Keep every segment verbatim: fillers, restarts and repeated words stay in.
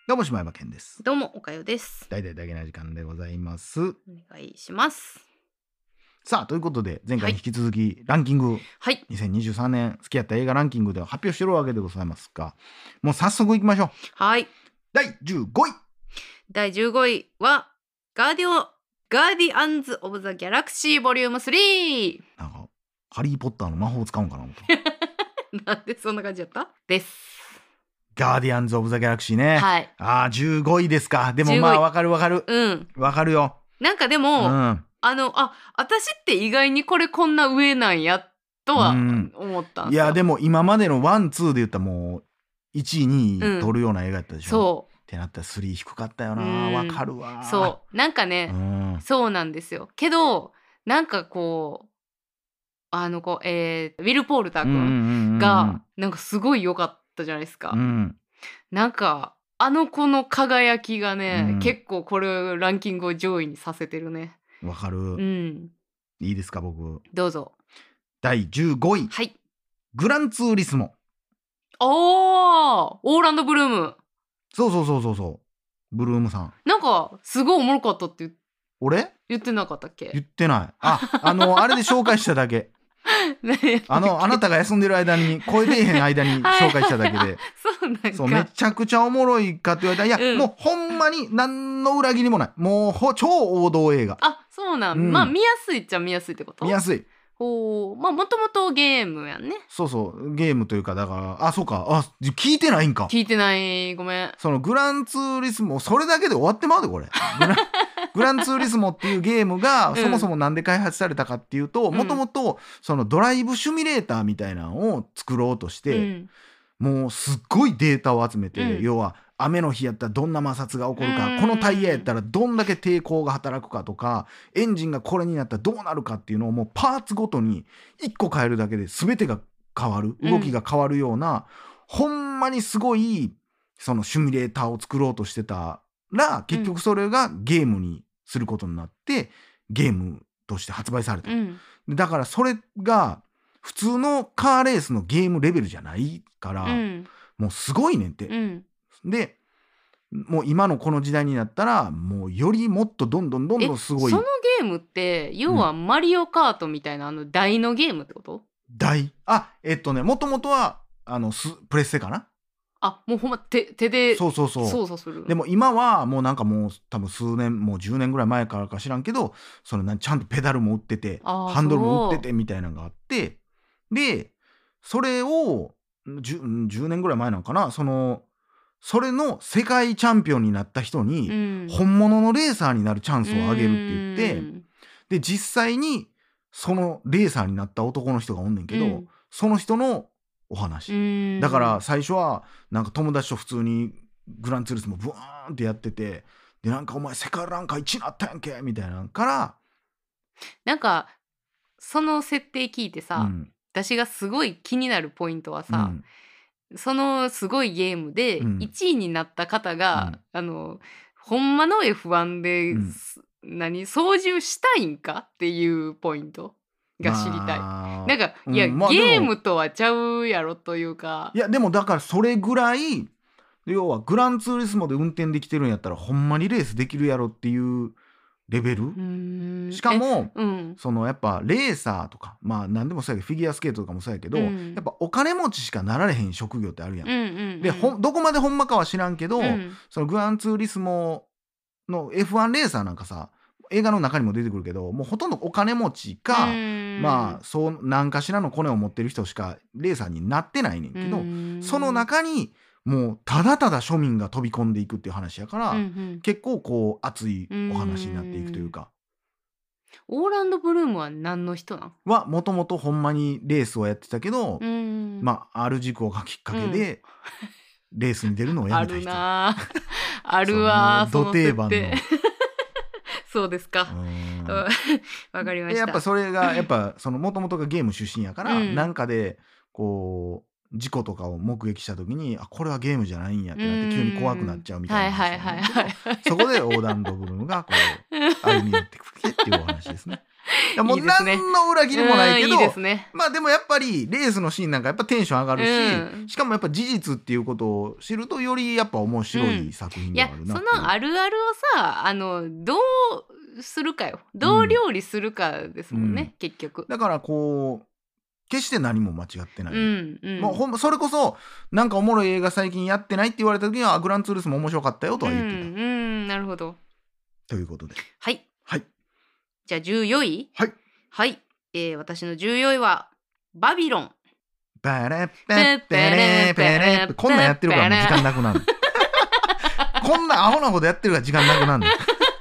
どうも島山健です。 どうもおかよです。 大々だけな時間でございます。 お願いします。 さあということで前回に引き続きランキング、 はい。 にせんにじゅうさんねん好きやった映画ランキングで発表してるわけでございますが、もう早速いきましょう。 はい。 だいじゅうごい。 だいじゅうごいはガーディオガーディアンズ・オブ・ザ・ギャラクシーボリュームスリー。 なんかハリーポッターの魔法を使うんかな思った。 なんでそんな感じやったです。 ガーディアンズ・オブ・ザ・ギャラクシーね。 はい。 ああじゅうごいですか。でもまあわかるわかる。 うんわかるよ。 なんかでも、 うん、 あのあ私って意外にこれこんな上なんやとは思ったんですよ。 いやでも今までのワンツーで言ったらもういちいにい取るような映画やったでしょ。 そうってなったらスリー低かったよな。わかるわ。 そうなんかね、うん、そうなんですよ。けどなんかこうあのこう、えー、ウィル・ポールター君がなんかすごい良かったじゃないですか。うん、なんかあの子の輝きがね、うん、結構これランキングを上位にさせてるね。 わかる、うん、いいですか僕。 どうぞ。 だいじゅうごい、 はい、 グランツーリスモ。 おー、オーランド・ブルーム。 そうそうそうそうそうブルームさん。 なんかすごいおもろかったって言っ俺言ってなかったっけ。 言ってない。ああのあれで紹介しただけあのあなたが休んでる間に声出えへん間に紹介しただけでそうなんかそうめちゃくちゃおもろいかって言われたらいや、うん、もうほんまに何の裏切りもない。もうほ超王道映画。 あそうなん、うん、まあ見やすいっちゃ見やすいってこと。 見やすい。 ほう、まあもともとゲームやんね。そうそうゲームというかだからあそうかあ聞いてないんか。 聞いてないごめん。 そのグランツーリスモそれだけで終わってまうでこれグラグランツーリスモっていうゲームがそもそもなんで開発されたかっていうともともとそのドライブシミュレーターみたいなのを作ろうとして、うん、もうすっごいデータを集めて、うん、要は雨の日やったらどんな摩擦が起こるか、このタイヤやったらどんだけ抵抗が働くかとかエンジンがこれになったらどうなるかっていうのをもうパーツごとにいっこ変えるだけで全てが変わる動きが変わるような、うん、ほんまにすごいそのシミュレーターを作ろうとしてたら結局それがゲームにすることになってゲームとして発売された、うん、だからそれが普通のカーレースのゲームレベルじゃないから、うん、もうすごいねんって、うん、でもう今のこの時代になったらもうよりもっとどんどんどんどんすごい。 そのゲームって要はマリオカートみたいな、うん、あの台のゲームってこと？ 台あえっとねもともとはあのスプレステかな。 あもうほんま 手, 手でそうそうそう操作する。 でも今はもうなんかもう多分数年もうじゅうねんぐらい前からか知らんけどそのちゃんとペダルも売っててハンドルも売っててみたいなのがあってでそれを 10, じゅうねんぐらい前なんかなそのそれの世界チャンピオンになった人に、うん、本物のレーサーになるチャンスをあげるって言ってで実際にそのレーサーになった男の人がおんねんけど、うん、その人のお話だから最初はなんか友達と普通にグランツーリスモブワーンってやっててでなんかお前世界ランカーいちになったやんけみたいなからなんかその設定聞いてさ、うん、私がすごい気になるポイントはさ、うん、そのすごいゲームでいちいになった方が、うん、あのほんまの エフワン で、うん、何操縦したいんかっていうポイントが知りたい、まあ、なんかいや、うんまあ、ゲームとはちゃうやろというかいやでもだからそれぐらい要はグランツーリスモで運転できてるんやったらほんまにレースできるやろっていうレベルしかも、うん、そのやっぱレーサーとかまあ何でもそうやけどフィギュアスケートとかもそうやけど、うん、やっぱお金持ちしかなられへん職業ってあるやん、うんうんうん、でほどこまでほんまかは知らんけど、うん、そのグランツーリスモの エフワン レーサーなんかさ映画の中にも出てくるけどもうほとんどお金持ちかまあそう何かしらのコネを持ってる人しかレーサーになってないねんけどその中にもうただただ庶民が飛び込んでいくっていう話やから、うんうん、結構こう熱いお話になっていくというか。 オーランド・ブルームは何の人なんはもともとほんまにレースをやってたけどまあある事故がきっかけで、うん、レースに出るのをやめた人。 あるなあるわそのど定番のそうですか。わかりました。 やっぱそれがやっぱその元々がゲーム出身やから、うん、なんかでこう事故とかを目撃した時にあこれはゲームじゃないんやってなって急に怖くなっちゃうみたいな話なんだけどそこでオーランド・ブルームがこう歩み寄ってくるっていうお話ですね。 いやもういいですね何の裏切りもないけど、 うんいいですね。 まあでもやっぱりレースのシーンなんかやっぱテンション上がるし、 うんしかもやっぱ事実っていうことを知るとよりやっぱ面白い作品いやではあるなそっていう。 のあるあるをさあのどうするかよどう料理するかですもんね、 うん結局。 だからこう決して何も間違ってない、 うんうんもうほんまそれこそなんかおもろい映画最近やってないって言われた時にはあグランツーリスも面白かったよとは言ってた、 うんうんなるほど。 ということではいはいじゃあじゅうよいはいはい、えー、私のじゅうよいはバビロン。 パレッペッペレペレッペこんなんやってるからもう時間なくなるこんなアホなことやってるから時間なくなる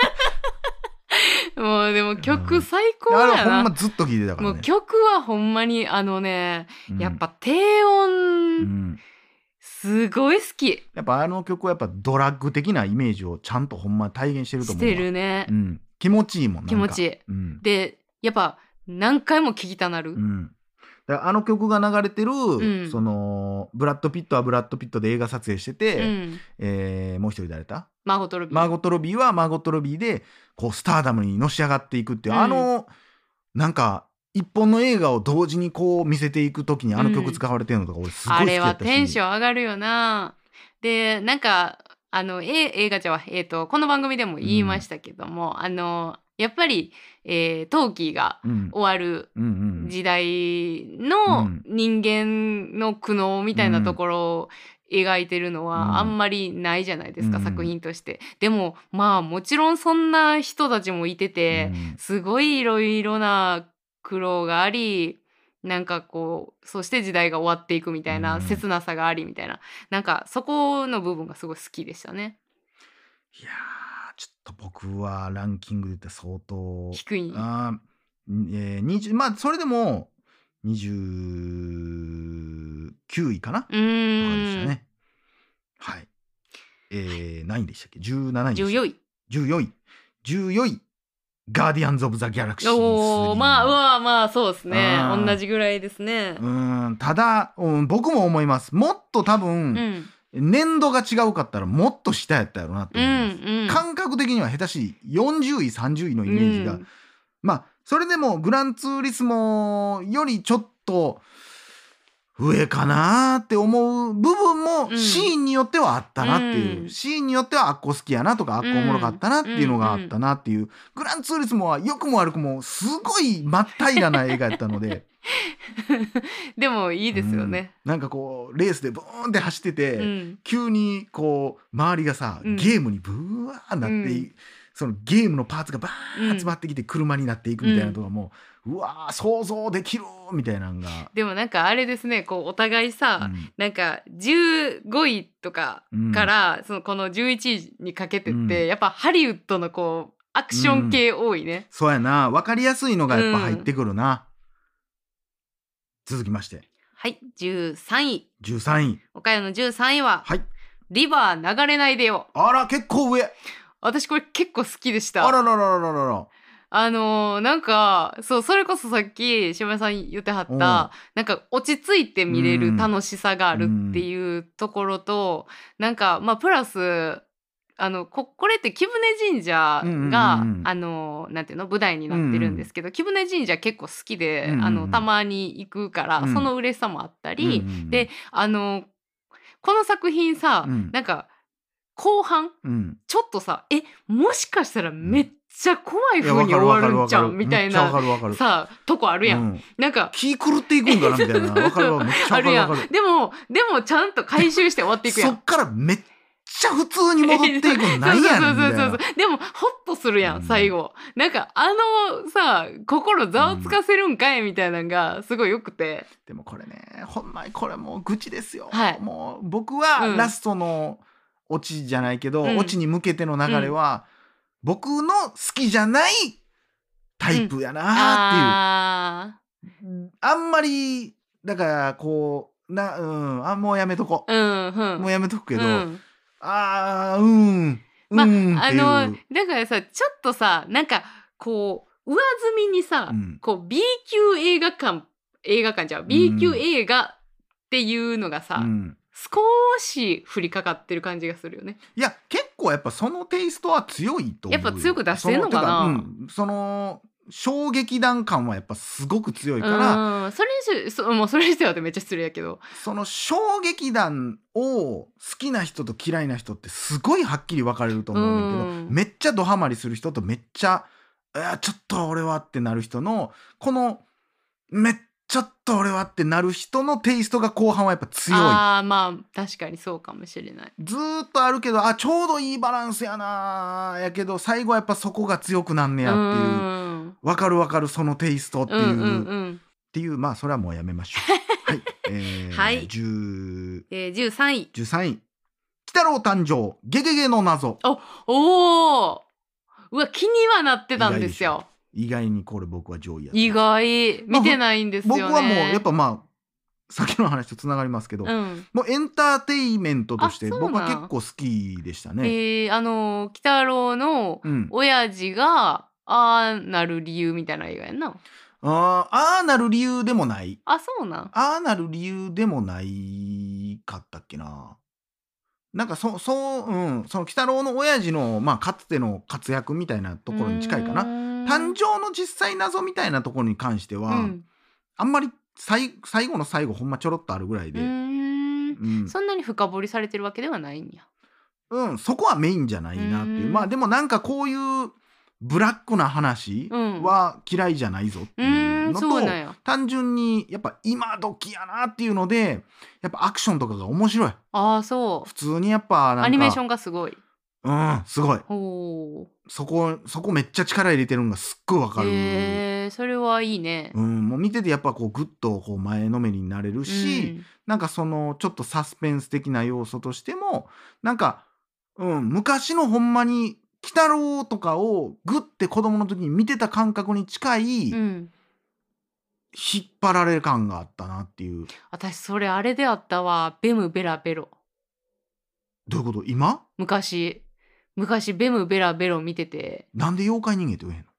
もうでも曲最高あれやな、 はほんまずっと聴いてたからね。 もう曲はほんまにあのね、 うんやっぱ低音、 うんすごい好きやっぱあの曲はやっぱドラッグ的なイメージをちゃんとほんま体現してるとし思うわ。 てるね、 うん、気持ちいいもんなんか気持ちいい、 うんでやっぱ何回も聴きたなる、 うんだからあの曲が流れてる、 んそのブラッド・ピットはブラッド・ピットで映画撮影してて、 うんえーもう一人誰だマーゴットロビーマーゴット・ロビーはマーゴット・ロビーでこうスターダムにのし上がっていくっていう、 うんあのなんか一本の映画を同時にこう見せていくときにあの曲使われてるのとか俺すごい好あれはきやったし、 テンション上がるよな。でなんかあのえ映画じゃは、えー、とこの番組でも言いましたけども、あのやっぱり、えー、トーキーがうん終わるうんうん時代うのん人間の苦悩みたいなところを描いてるのうんはあんまりないじゃないですか、 うん作品として。でもまあもちろんそんな人たちもいてて、 うんすごいいろいろな苦労があり、なんかこうそして時代が終わっていくみたいなうん切なさがありみたいな、なんかそこの部分がすごい好きでしたね。 いやーちょっと僕はランキングで言って相当低い。 あー、んえー、にじゅうまあそれでもにじゅうきゅういかなとうかでしたーん。 ね。はい。えー、何位でしたっけ ?じゅうなないでしたっけじゅうよい。 じゅうよい。じゅうよい。ガーディアンズ・オブ・ザ・ギャラクシーおー、まあ、うわまあそうですね。 あー同じぐらいですね。 うーんただ、うん、僕も思います。もっと多う分、 ん。 年度が違うかったらもっと下やったやろなとう思います。 ん。うん。 感覚的には下手しよんじゅういさんじゅういのイメージが、 うんまあそれでもグランツーリスモよりちょっと上かなって思う部分もうんシーンによってはあったなっていう、 うんシーンによってはあっこ好きやなとかあっこおもろかったなっていうのがあったなっていう、グランツーリスモは良くも悪くもすごい真っ平らな映画やったのででもいいですよね。 うんなんかこうレースでブーンって走ってて、 うん。 急にこう周りがさ、 うんゲームにブワーなってい、 うんそのゲームのパーツがバーン集まってきて車になっていくみたいなとかも、ううわー想像できるみたいなのが、 でもなんかあれですね、こうお互いさ、 うんなんかじゅうごいとかうんから、そのこのじゅういちいにかけてって、 うんやっぱハリウッドのこうアクション系多いね。 そうやな分かりやすいのがやっぱ入ってくるな、続きましてはい、じゅうさんい。 じゅうさんい岡山のじゅうさんいは、 はいリバー流れないでよ。 あら結構上私これ結構好きでした。 あらららららららあのーなんかそうそれこそさっき塩谷さん言ってはった、 うんなんか落ち着いて見れうんる楽しさがあるっていうところと、なんかまあプラスあの こ, これって貴船神社が、 うんうんうんうんあのなんていうの舞台になってるんですけど、貴船神社結構好きで、 うんうんうんあのたまに行くから、 うんその嬉しさもあったり、 うんうんうんであのこの作品さ、 うんなんか後半うんちょっとさえもしかしたらめっちゃ怖いいや風に終わるんちゃうわみたいめっちゃわかなるわかるさとこあるやん、 うんなんか気狂っていくんかなみたいなわかるわめっちゃあるやわかるわかるんでもでもちゃんと回収して終わっていくやんそっからめっちゃ普通に戻っていくのなんやねんみたいなそうそうそうそうでもホッとするやん、 うん最後なんかあのさ心ざわつかせるんかいみたいなのがすごいよくて、 でもこれねほんまにこれもう愚痴ですよ、 はいもう僕はうんラストのオチじゃないけど、 うんオチに向けての流れは、僕の好きじゃないタイプやなあっていう、あんまりだからこうなうんあもうやめとこ、 ーうんうんもうやめとくけど、 うんあーうんまあ、 うんっていう、 あのだからさちょっとさなんかこう上積みにさ、 うんこう B 級映画館映画館じゃん B 級映画っていうのがさ、 うん少し降りかかってる感じがするよね。 いや結構やっぱそのテイストは強いと思うよ。 やっぱ強く出してんのかなそのてかうんその衝撃弾感はやっぱすごく強いから、 うんそれにしそもうそれにしてはってめっちゃ失礼やけど、 その衝撃弾を好きな人と嫌いな人ってすごいはっきり分かれると思うねんけど、 うんめっちゃドハマりする人とめっちゃいやちょっと俺はってなる人のこのめっちゃっと俺はってなる人のテイストが後半はやっぱ強い。 ああまあ確かにそうかもしれない。 ずーっとあるけどあちょうどいいバランスやなーやけど最後はやっぱそこが強くなんねやっていう、 うん分かる分かるそのテイストっていう、 うんうんうんっていうまあそれはもうやめましょう。はい、えーはいじゅうえー、じゅうさんいじゅうさんい鬼太郎誕生ゲゲゲの謎。 おおうわ気にはなってたんですよ。 意外にこれ僕は上位やった意外見てないんですよね。 僕はもうやっぱまあ先の話とつながりますけど、 うん、 もうエンターテイメントとしてあそうなん僕は結構好きでしたね。 えー、あの鬼太郎のうん、 親父がああなる理由みたいな映画やんな。 あああなる理由でもない。 あそうなん。 ああなる理由でもないかったっけな。なんかそそううんその鬼太郎の親父のまあかつての活躍みたいなところに近いかな。誕生の実際謎みたいなところに関しては、うん、あんまり最最後の最後ほんまちょろっとあるぐらいで、 うーん、うん、そんなに深掘りされてるわけではないんや。 うんそこはメインじゃないなっていう。まあでもなんかこういうブラックな話は嫌いじゃないぞっていうのと、うん、単純にやっぱ今時やなっていうのでやっぱアクションとかが面白い。 ああそう普通にやっぱなんかアニメーションがすごい。 うんすごい。そこそこめっちゃ力入れてるのがすっごいわかる。 へーそれはいいね。 うんもう見ててやっぱこうグッとこう前のめりになれるし、うん、なんかそのちょっとサスペンス的な要素としてもなんか、うん、昔のほんまに鬼太郎とかをグッて子供の時に見てた感覚に近い、うん、引っ張られる感があったなっていう。 私それあれであったわベムベラベロ。 どういうこと今？ 昔昔ベムベラベロ見てて。 なんで妖怪人間って言えへんの？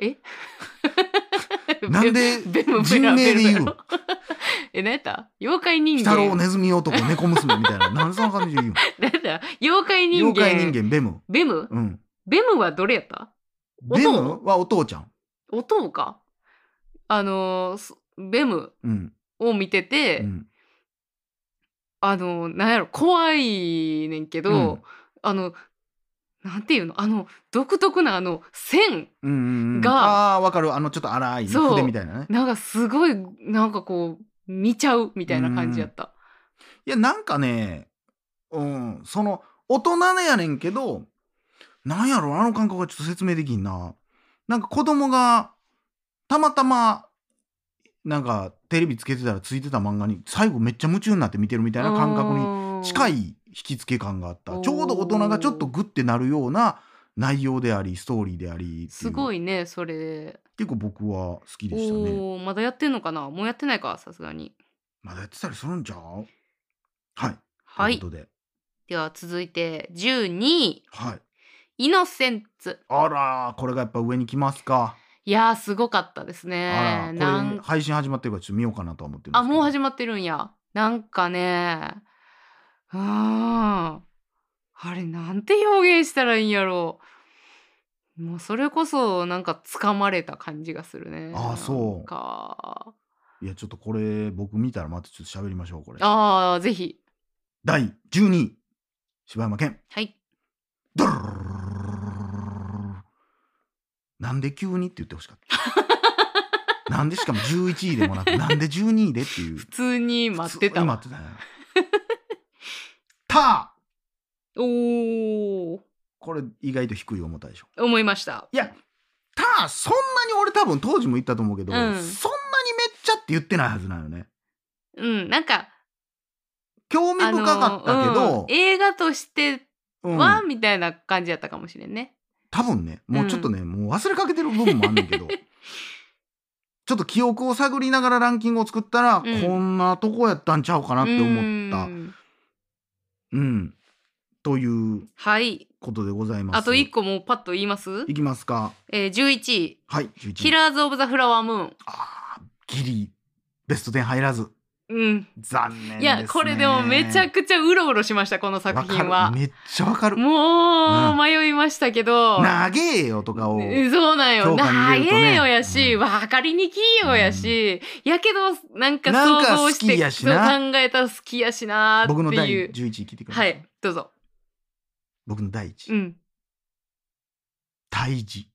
えなんで人名で言うの？ え、何やった妖怪人間鬼太郎ネズミ男猫娘みたいななんでそんな感じで言うの？ 何やった妖怪人間妖怪人間ベムベム、うん、ベムはどれやった？ ベムはお父ちゃん。 お父か。あのー、ベムを見てて、うん、あのー、なんやろ怖いねんけど、うん、あのなんていうのあの独特なあの線が、うんうんうん、 あーわかるあのちょっと荒い筆みたいなね。 なんかすごいなんかこう見ちゃうみたいな感じやった。 いやなんかね、うん、その大人やねんけどなんやろあの感覚がちょっと説明できんな。なんか子供がたまたまなんかテレビつけてたらついてた漫画に最後めっちゃ夢中になって見てるみたいな感覚に近い引き付け感があった。ちょうど大人がちょっとグッてなるような内容でありストーリーであり。 すごいねそれ。 結構僕は好きでしたね。 おまだやってんのかな？もうやってないかさすがに。 まだやってたりするんちゃう？はい。 はい。 ということで。 では続いてじゅうにい。 はい。 イノセンツ。 あらこれがやっぱ上に来ますか。 いやーすごかったですね。 あらこれ配信始まってるからちょっと見ようかなと思ってるんですけど。 あもう始まってるんや。なんかねうーんあれなんて表現したらいいんやろう。もうそれこそなんか掴まれた感じがするね。 ああそうなんかいやちょっとこれ僕見たらまたちょっと喋りましょうこれ。 ああぜひ。 だいじゅうにい柴山健。 はい。 ドルルルルルルなんで急にって言ってほしかった。なんでしかもじゅういちいでもなくなんでじゅうにいでっていう。 普通に待ってたわ。 待ってたね。たおーこれ意外と低い思ったでしょ。 思いました。 いやたそんなに俺多分当時も言ったと思うけど、うん、そんなにめっちゃって言ってないはずなのね。 うんなんか興味深かったけど、あのーうん、 映画としては、うん、みたいな感じやったかもしれんね。 多分ねもうちょっとね、うん、もう忘れかけてる部分もあんねんけどちょっと記憶を探りながらランキングを作ったら、うん、こんなとこやったんちゃうかなって思ったうんうんということでございます、 はい、あといっこもうパッと言います？ いきますか、 えー、じゅういちい、 はい、じゅういちいキラーズ・オブ・ザ・フラワームーン。 あギリベストじゅう入らず。 うん、 残念ですね。 いやこれでもめちゃくちゃうろうろしましたこの作品は。 めっちゃわかる。 もう迷いましたけど、 長えよとかをそうなんよ、長えよやし、分かりにきいよやし、やけどなんか想像して考えたら好きやしなっていう。 僕のだいじゅういちい聞いてください。 はい、どうぞ。 僕のだいいちい、 うん、 胎児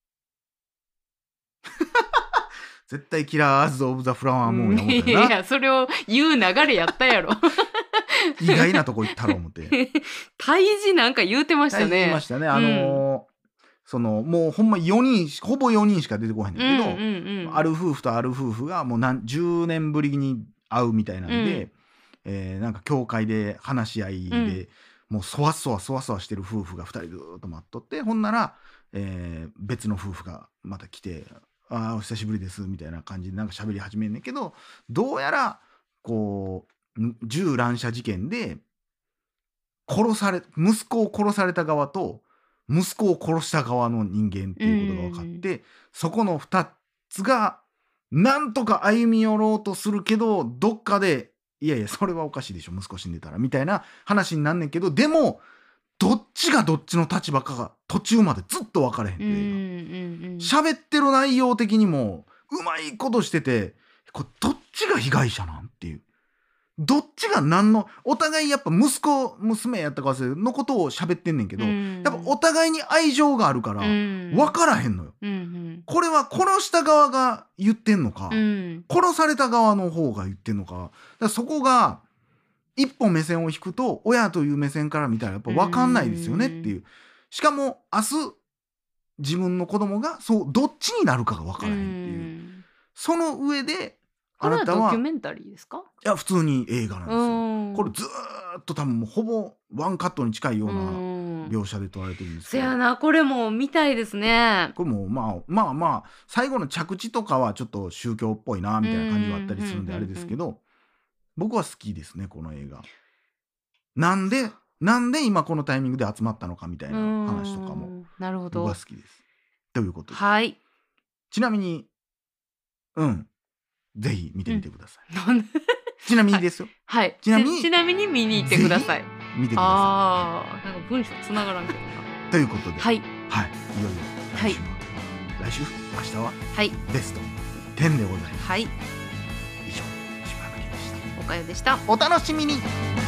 絶対キラーズ・オブ・ザ・フラワームーンや思ったよな。 いやそれを言う流れやったやろ意外なとこ行ったろ思って胎児なんか言うてましたね。 言いましたね。あのーうん、そのもうほんまよにんほぼよにんしか出てこへんねんけど、 うんうんうん、 ある夫婦とある夫婦がもう何じゅうねんぶりに会うみたいなんで、うんえー、なんか教会で話し合いで、うん、もうそわそわそわそわしてる夫婦がふたりずっと待っとって、ほんなら、えー、別の夫婦がまた来て、あお久しぶりですみたいな感じでなんか喋り始めんねんけど、どうやらこう銃乱射事件で殺され息子を殺された側と息子を殺した側の人間っていうことが分かって、そこのふたつがなんとか歩み寄ろうとするけど、どっかでいやいやそれはおかしいでしょ息子死んでたらみたいな話になんねんけど、でもどっちがどっちの立場かが途中までずっと分かれへんっていうか、喋ってる内容的にもうまいことしてて、これどっちが被害者なんっていう、どっちが何のお互いやっぱ息子娘やったか忘れのことを喋ってんねんけど、やっぱお互いに愛情があるから分からへんのよ。これは殺した側が言ってんのか、殺された側の方が言ってんのか、だからそこが一歩目線を引くと親という目線から見たらやっぱ分かんないですよねっていう。しかも明日自分の子供がそうどっちになるかが分からへんっていう、その上であなたはこれはドキュメンタリーですか？ いや普通に映画なんですよ。これずーっと多分もうほぼワンカットに近いような描写で撮られてるんですけど、 せやなこれも見たいですね。 これもまあまあまあ最後の着地とかはちょっと宗教っぽいなみたいな感じはあったりするんであれですけど、僕は好きですねこの映画。なんでなんで今このタイミングで集まったのかみたいな話とかもなるほど僕は好きです。ということで、 はい、 ちなみにうんぜひ見てみてください。うん、ちなみにですよ。 はい。 ちなみにちなみに見に行ってください。 見てください。 ああ、なんか文章つながらんけどな。 ということで、 はいはい、いよいよ来週は、はい、来週明日ははいベストテンでございます。 はい。 以上柴山健でした。 おかよでした。 お楽しみに。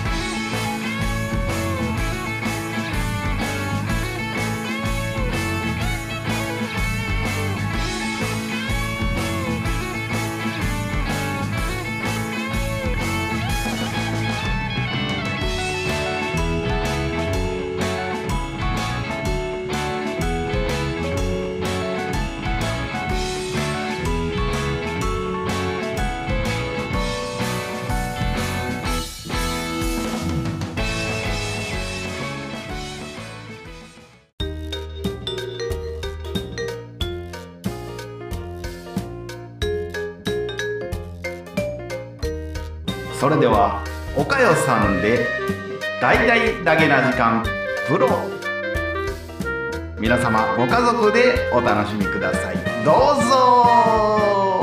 それではおかよさんで大々だけな時間プロ、皆様ご家族でお楽しみください。どうぞ。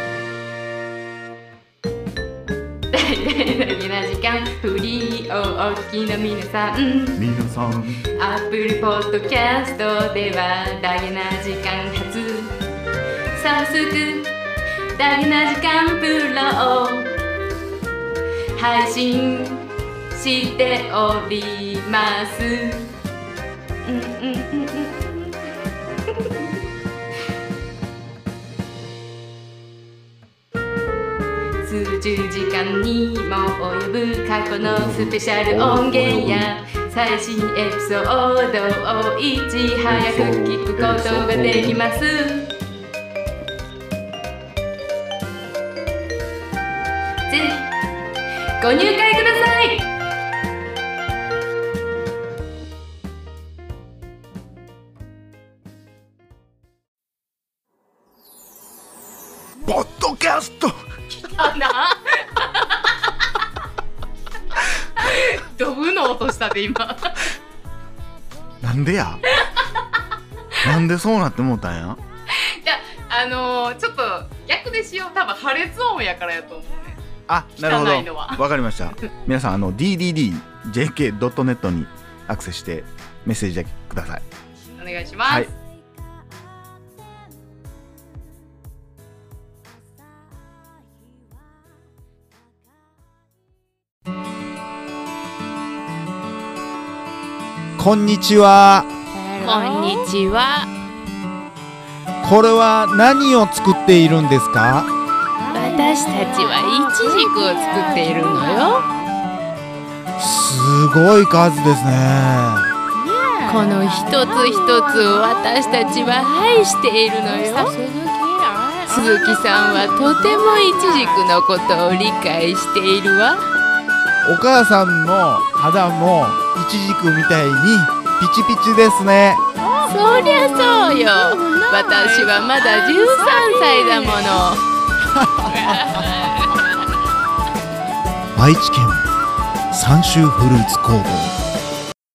大々だけな時間フリーをお聞きの皆さん、 皆さんアップルポッドキャストではダゲな時間初早速ダゲな時間プロを配信しております。うんうんうんうん数十時間にも及ぶ過去のスペシャル音源や最新エピソードをいち早く聞くことができます。ぜひご入会ください。 ポッドキャストあなドブの音したで今なんでやなんでそうなって思ったんや。 いやあのー、ちょっと逆でしよう。多分破裂音やからやと思うね。 あ、なるほど。 汚いのはわかりました。皆さんあの ディーディーディージェーケードットネット にアクセスしてメッセージだけください。 お願いします。 はい。 こんにちは。 こんにちは。 これは何を作っているんですか？ 私たちはイチジクを作っているのよ。 すごい数ですね。 この一つ一つを私たちは愛しているのよ。鈴木さんはとてもイチジクのことを理解しているわ。 お母さんの肌もイチジクみたいにピチピチですね。 そりゃそうよ。私はまだじゅうさんさいだもの。 愛知県三州フルーツ工房。